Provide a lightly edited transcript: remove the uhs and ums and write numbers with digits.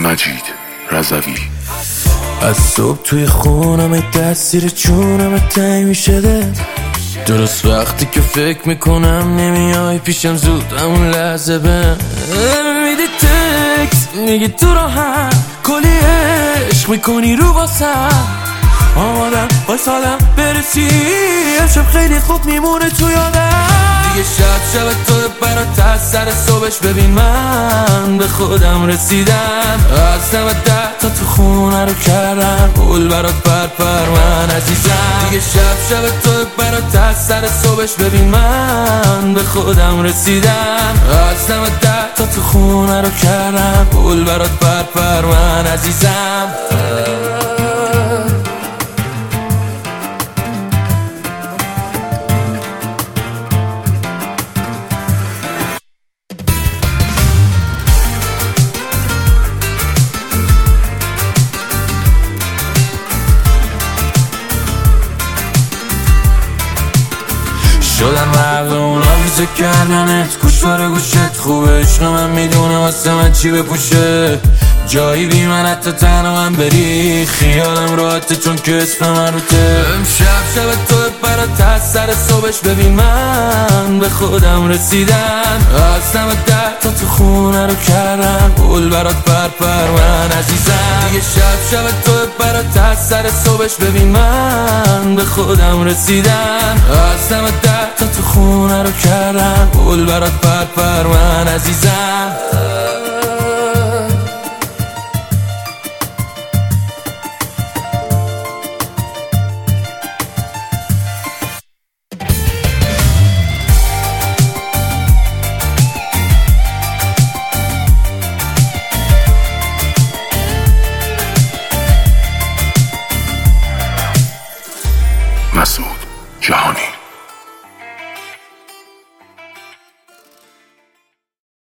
مجید رضوی. از صبح توی خونم تاثیر چونم تنگ میشه ده، درست وقتی که فکر میکنم نمیای پیشم زود همون لحظه به میدی تکس میگی تو راحت کلی عشق میکنی رو واسم، آمادم واسادم برسی امشب خیلی خوب میمونه تو یادم. دیگه شب تو برات از سر صبحش ببین من به خودم رسیدم، از 90 تا تو خونه رو کردم پول برات پر من عزیزم. دیگه شب تو برات از سر صبحش ببین من به خودم رسیدم، از 90 تا تو خونه رو کردم پول برات پر من عزیزم. شدن مغز اونا ویزه کردنت، گوش باره گوشت خوبه، عشق من میدونه واسه من چی بپوشه، جایی بی من حتی تنها من بری خیالم راحته چون که اسم من روته. امشب تو برات از سر صبحش ببین من به خودم رسیدم، از 90 تا تو خونه رو کردم پول برات پر من عزیزم. دیگه شب تو برات از سر صبحش ببین من به خودم رسیدم، از 90 تا تو خونه رو کردم پول برات پر من عزیزم. مسعود جهانی.